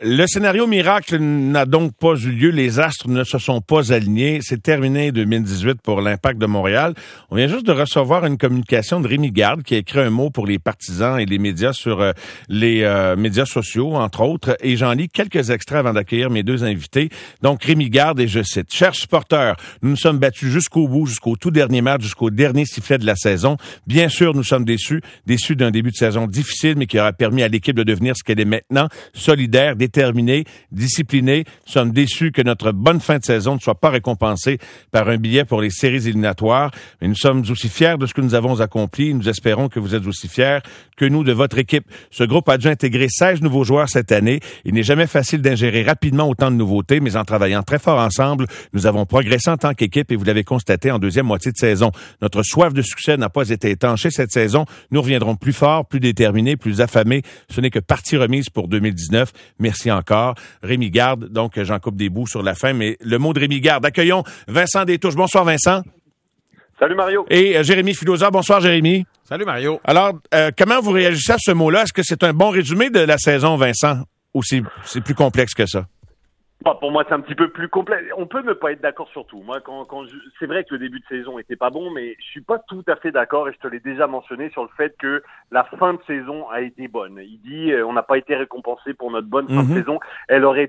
Le scénario miracle n'a donc pas eu lieu. Les astres ne se sont pas alignés. C'est terminé 2018 pour l'Impact de Montréal. On vient juste de recevoir une communication de Rémi Garde qui a écrit un mot pour les partisans et les médias sur les médias sociaux, entre autres. Et j'en lis quelques extraits avant d'accueillir mes deux invités. Donc, Rémi Garde, et je cite, « Chers supporters, nous nous sommes battus jusqu'au bout, jusqu'au tout dernier match, jusqu'au dernier sifflet de la saison. Bien sûr, nous sommes déçus d'un début de saison difficile, mais qui aura permis à l'équipe de devenir ce qu'elle est maintenant, solidaire, déterminée, disciplinée. Nous sommes déçus que notre bonne fin de saison ne soit pas récompensée par un billet pour les séries éliminatoires. Mais nous sommes aussi fiers de ce que nous avons accompli. Nous espérons que vous êtes aussi fiers que nous de votre équipe. Ce groupe a dû intégrer 16 nouveaux joueurs cette année. Il n'est jamais facile d'ingérer rapidement autant de nouveautés, mais en travaillant très fort ensemble, nous avons progressé en tant qu'équipe et vous l'avez constaté en deuxième moitié de saison. Notre soif de succès n'a pas été étanchée cette saison. Nous reviendrons plus forts, plus déterminés, plus affamés. Ce n'est que partie remise pour 2019. Merci encore. Rémi Garde, donc j'en coupe des bouts sur la fin, mais le mot de Rémi Garde. Accueillons Vincent Détouche. Bonsoir Vincent. Salut Mario. Et Jérémy Filosa. Bonsoir Jérémy. Salut Mario. Alors, comment vous réagissez à ce mot-là? Est-ce que c'est un bon résumé de la saison, Vincent? Ou c'est plus complexe que ça? Bon, pour moi, c'est un petit peu plus complet. On peut ne pas être d'accord sur tout. Moi, c'est vrai que le début de saison était pas bon, mais je suis pas tout à fait d'accord et je te l'ai déjà mentionné sur le fait que la fin de saison a été bonne. Il dit, on n'a pas été récompensé pour notre bonne fin de saison. Elle aurait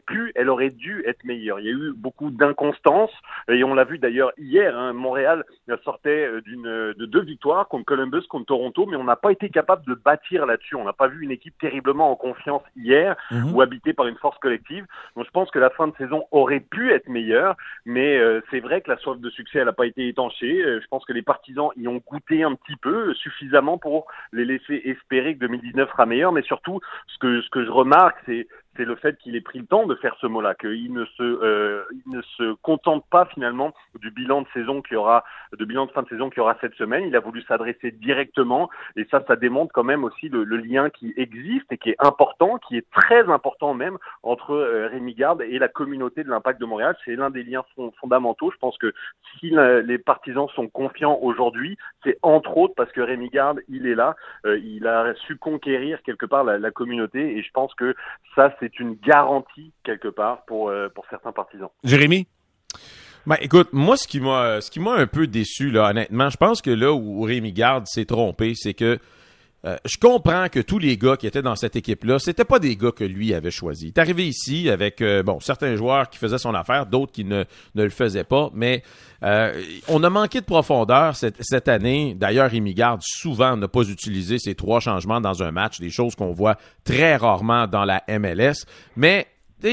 dû être meilleure. Il y a eu beaucoup d'inconstance et on l'a vu d'ailleurs hier. Montréal sortait de 2 victoires contre Columbus, contre Toronto, mais on n'a pas été capable de bâtir là-dessus. On n'a pas vu une équipe terriblement en confiance hier ou habitée par une force collective. Donc, je pense que la fin de saison aurait pu être meilleure, mais c'est vrai que la soif de succès, elle n'a pas été étanchée. Je pense que les partisans y ont goûté un petit peu, suffisamment pour les laisser espérer que 2019 sera meilleur, mais surtout, ce que je remarque, c'est le fait qu'il ait pris le temps de faire ce mot-là, qu'il ne se contente pas finalement du bilan de fin de saison qu'il y aura cette semaine. Il a voulu s'adresser directement et ça démontre quand même aussi le lien qui existe et qui est important, qui est très important même entre Rémi Garde et la communauté de l'Impact de Montréal. C'est l'un des liens fondamentaux. Je pense que si les partisans sont confiants aujourd'hui, c'est entre autres parce que Rémi Garde, il est là, il a su conquérir quelque part la communauté et je pense que ça, c'est une garantie quelque part pour certains partisans. Jérémy? Ben, écoute, moi, ce qui m'a un peu déçu, là, honnêtement, je pense que là où Rémi Garde s'est trompé, c'est que je comprends que tous les gars qui étaient dans cette équipe-là, c'était pas des gars que lui avait choisis. Il est arrivé ici avec certains joueurs qui faisaient son affaire, d'autres qui ne le faisaient pas, mais on a manqué de profondeur cette année. D'ailleurs, Rémi Garde, souvent, n'a pas utilisé ces 3 changements dans un match, des choses qu'on voit très rarement dans la MLS. Mais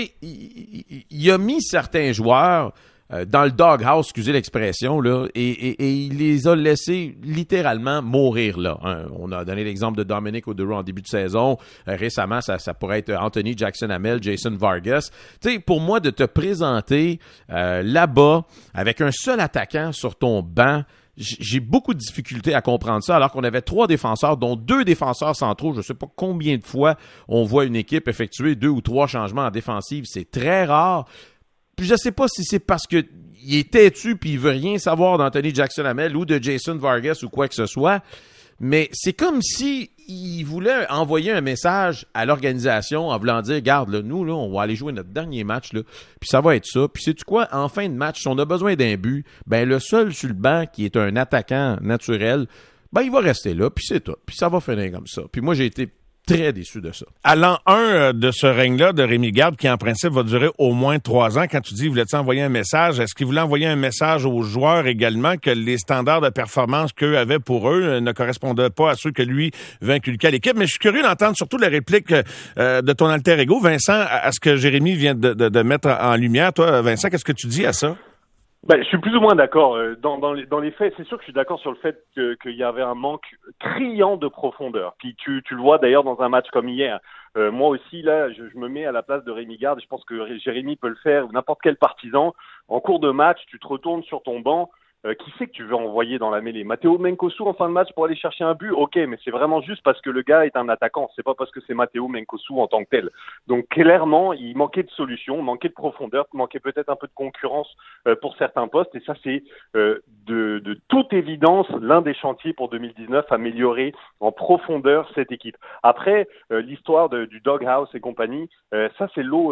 il a mis certains joueurs dans le doghouse, excusez l'expression, là, et il les a laissés littéralement mourir là. On a donné l'exemple de Dominic Oduro en début de saison. Récemment, ça pourrait être Anthony Jackson-Hamel, Jason Vargas. Tu sais, pour moi, de te présenter là-bas avec un seul attaquant sur ton banc, j'ai beaucoup de difficultés à comprendre ça, alors qu'on avait 3 défenseurs, dont 2 défenseurs centraux. Je ne sais pas combien de fois on voit une équipe effectuer 2 ou 3 changements en défensive. C'est très rare. Puis je sais pas si c'est parce que il est têtu puis il veut rien savoir d'Anthony Jackson-Hamel ou de Jason Vargas ou quoi que ce soit, mais c'est comme si il voulait envoyer un message à l'organisation en voulant dire, regarde, là, nous, là, on va aller jouer notre dernier match, là, puis ça va être ça. Puis sais-tu quoi? En fin de match, si on a besoin d'un but, ben le seul sur le banc qui est un attaquant naturel, ben il va rester là, puis c'est tout. Puis ça va finir comme ça. Puis moi, j'ai été très déçu de ça. À l'an 1 de ce règne-là de Rémi Garde, qui en principe va durer au moins 3 ans, quand tu dis voulait-il envoyer un message, est-ce qu'il voulait envoyer un message aux joueurs également que les standards de performance qu'eux avaient pour eux ne correspondaient pas à ceux que lui veut inculquer à l'équipe? Mais je suis curieux d'entendre surtout la réplique de ton alter ego, Vincent, à ce que Jérémy vient de mettre en lumière. Toi, Vincent, qu'est-ce que tu dis à ça? Je suis plus ou moins d'accord. Dans les faits, c'est sûr que je suis d'accord sur le fait qu'il y avait un manque criant de profondeur. Puis tu le vois d'ailleurs dans un match comme hier. Moi aussi, là, je me mets à la place de Rémi Garde. Je pense que Jérémy peut le faire, n'importe quel partisan. En cours de match, tu te retournes sur ton banc. qui c'est que tu veux envoyer dans la mêlée? Matteo Menkosu en fin de match pour aller chercher un but? Ok, mais c'est vraiment juste parce que le gars est un attaquant. C'est pas parce que c'est Matteo Menkosu en tant que tel. Donc clairement, il manquait de solutions, manquait de profondeur, manquait peut-être un peu de concurrence pour certains postes. Et ça, c'est de toute évidence l'un des chantiers pour 2019, améliorer en profondeur cette équipe. Après, l'histoire du doghouse et compagnie, ça c'est l'eau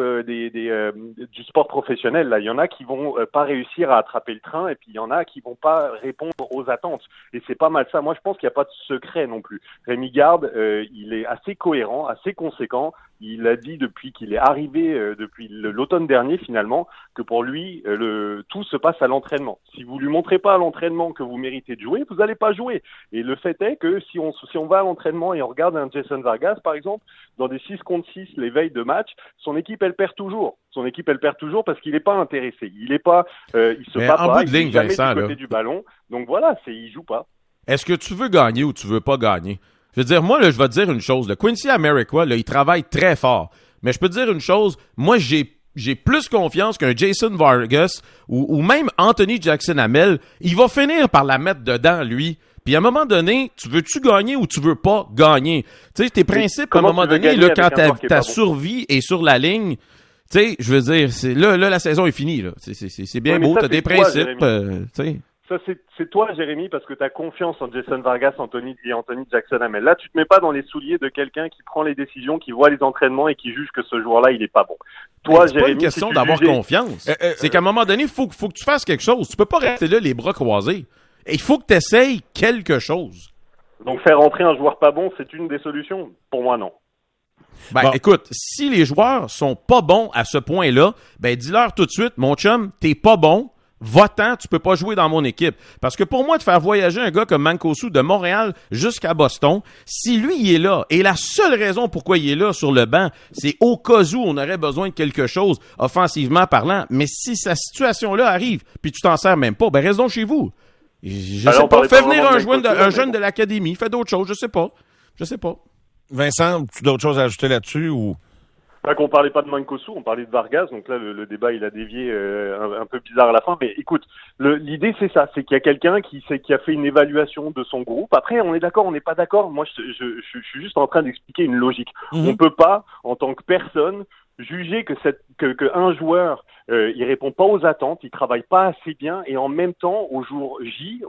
du sport professionnel. Là, il y en a qui vont pas réussir à attraper le train, et puis il y en a qui vont pas répondre aux attentes. Et c'est pas mal ça. Moi, je pense qu'il n'y a pas de secret non plus. Rémi Garde, il est assez cohérent, assez conséquent. Il a dit depuis qu'il est arrivé, depuis l'automne dernier finalement, que pour lui, tout se passe à l'entraînement. Si vous lui montrez pas à l'entraînement que vous méritez de jouer, vous n'allez pas jouer. Et le fait est que si on va à l'entraînement et on regarde un Jason Vargas, par exemple, dans des 6 contre 6, les veilles de match, son équipe, elle perd toujours. Son équipe, elle perd toujours parce qu'il n'est pas intéressé. Il est pas, il se bat pas, il est jamais du côté du ballon. Donc voilà, il joue pas. Est-ce que tu veux gagner ou tu veux pas gagner? Je veux dire, moi, là, je vais te dire une chose. Le Quincy Amarikwa, là, il travaille très fort. Mais je peux te dire une chose. Moi, j'ai plus confiance qu'un Jason Vargas ou même Anthony Jackson-Hamel. Il va finir par la mettre dedans, lui. Puis à un moment donné, tu veux-tu gagner ou tu veux pas gagner? Tu sais, tes principes, à un moment donné, là, quand ta survie est sur la ligne, tu sais, je veux dire, là, la saison est finie, là. C'est bien beau, t'as des principes, tu sais. Ça, c'est toi, Jérémy, parce que tu as confiance en Jason Vargas, Anthony Jackson-Hamel. Là, tu te mets pas dans les souliers de quelqu'un qui prend les décisions, qui voit les entraînements et qui juge que ce joueur-là, il est pas bon. Toi, Jérémy, c'est pas une question d'avoir confiance. C'est qu'à un moment donné, faut que tu fasses quelque chose. Tu peux pas rester là les bras croisés. Et il faut que tu essayes quelque chose. Donc, faire entrer un joueur pas bon, c'est une des solutions? Pour moi, non. Écoute, si les joueurs sont pas bons à ce point-là, dis-leur tout de suite, mon chum, t'es pas bon. Va-t'en, tu peux pas jouer dans mon équipe. Parce que pour moi, de faire voyager un gars comme Mancosu de Montréal jusqu'à Boston, si lui, il est là, et la seule raison pourquoi il est là sur le banc, c'est au cas où on aurait besoin de quelque chose, offensivement parlant, mais si sa situation-là arrive, puis tu t'en sers même pas, reste donc chez vous. Je sais pas, fais venir un jeune de l'académie, fais d'autres choses, je sais pas. Vincent, tu as d'autres choses à ajouter là-dessus ou... Là qu'on parlait pas de Mancosu, on parlait de Vargas, donc là le débat il a dévié un peu bizarre à la fin, mais écoute, l'idée c'est ça, c'est qu'il y a quelqu'un qui a fait une évaluation de son groupe. Après on est d'accord, on n'est pas d'accord, moi je suis juste en train d'expliquer une logique. On peut pas, en tant que personne, juger que un joueur il répond pas aux attentes, il travaille pas assez bien, et en même temps au jour J,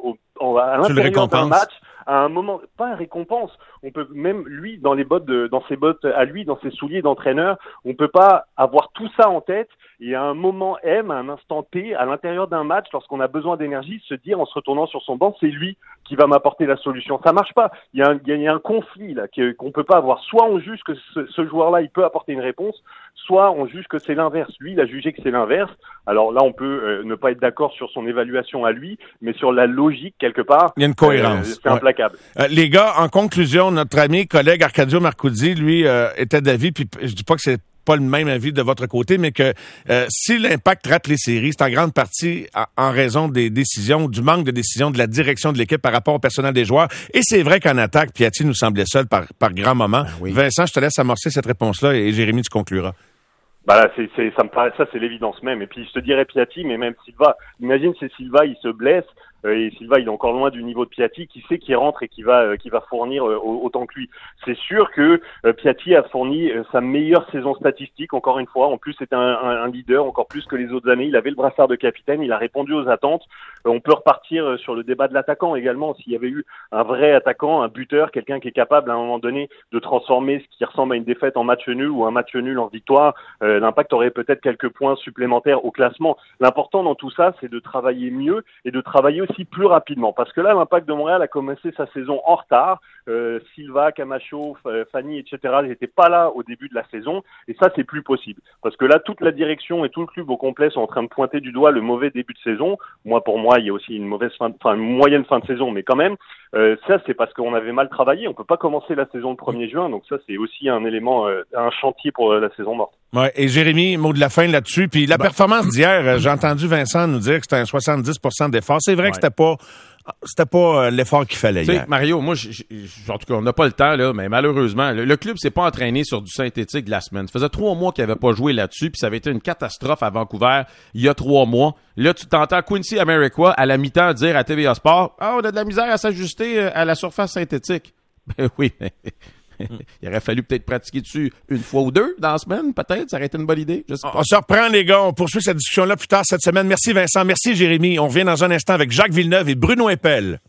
à l'intérieur d'un match, à un moment, pas récompense. On peut même lui dans ses bottes à lui, dans ses souliers d'entraîneur, on peut pas avoir tout ça en tête et à un moment M, à un instant T, à l'intérieur d'un match, lorsqu'on a besoin d'énergie, se dire en se retournant sur son banc, c'est lui qui va m'apporter la solution. Ça marche pas. Il y a un conflit là qu'on peut pas avoir. Soit on juge que ce joueur-là, il peut apporter une réponse, soit on juge que c'est l'inverse. Lui, il a jugé que c'est l'inverse. Alors là, on peut ne pas être d'accord sur son évaluation à lui, mais sur la logique quelque part. Il y a une cohérence. C'est implacable. Les gars, en conclusion, notre ami, collègue Arcadio Marcoudi, lui, était d'avis, puis je dis pas que c'est pas le même avis de votre côté, mais que si l'Impact rate les séries, c'est en grande partie en raison des décisions, du manque de décision de la direction de l'équipe par rapport au personnel des joueurs. Et c'est vrai qu'en attaque, Piatti nous semblait seul par grand moment. Oui. Vincent, je te laisse amorcer cette réponse-là et Jérémy, tu concluras. Là, ça me paraît, ça c'est l'évidence même. Et puis je te dirais Piatti, mais même Silva. Imagine si Silva il se blesse. Et Silva, il est encore loin du niveau de Piatti. Qui sait qui rentre et qui va fournir autant que lui. C'est sûr que Piatti a fourni sa meilleure saison statistique. Encore une fois, en plus c'est un leader, encore plus que les autres années. Il avait le brassard de capitaine. Il a répondu aux attentes. On peut repartir sur le débat de l'attaquant également. S'il y avait eu un vrai attaquant, un buteur, quelqu'un qui est capable à un moment donné de transformer ce qui ressemble à une défaite en match nul ou un match nul en victoire, l'Impact aurait peut-être quelques points supplémentaires au classement. L'important dans tout ça, c'est de travailler mieux et de travailler aussi plus rapidement. Parce que là, l'Impact de Montréal a commencé sa saison en retard. Silva, Camacho, Fanny, etc. ils n'étaient pas là au début de la saison. Et ça, c'est plus possible. Parce que là, toute la direction et tout le club au complet sont en train de pointer du doigt le mauvais début de saison. Pour moi, il y a aussi une moyenne fin de saison, mais quand même, ça, c'est parce qu'on avait mal travaillé. On peut pas commencer la saison le 1er juin. Donc ça, c'est aussi un élément, un chantier pour la saison morte. Ouais, et Jérémy, mot de la fin là-dessus. Puis la performance d'hier, j'ai entendu Vincent nous dire que c'était un 70% d'effort. C'est vrai que c'était pas l'effort qu'il fallait hier. Mario, moi, en tout cas, on n'a pas le temps, là, mais malheureusement, le club s'est pas entraîné sur du synthétique de la semaine. Ça faisait 3 mois qu'il n'avait pas joué là-dessus, puis ça avait été une catastrophe à Vancouver il y a 3 mois. Là, tu t'entends Quincy Amarikwa à la mi-temps dire à TVA Sport, « Ah, on a de la misère à s'ajuster à la surface synthétique. » Ben oui, mais il aurait fallu peut-être pratiquer dessus 1 fois ou 2 dans la semaine, peut-être. Ça aurait été une bonne idée. Je sais pas. On se reprend, les gars. On poursuit cette discussion-là plus tard cette semaine. Merci, Vincent. Merci, Jérémy. On revient dans un instant avec Jacques Villeneuve et Bruno Eppel.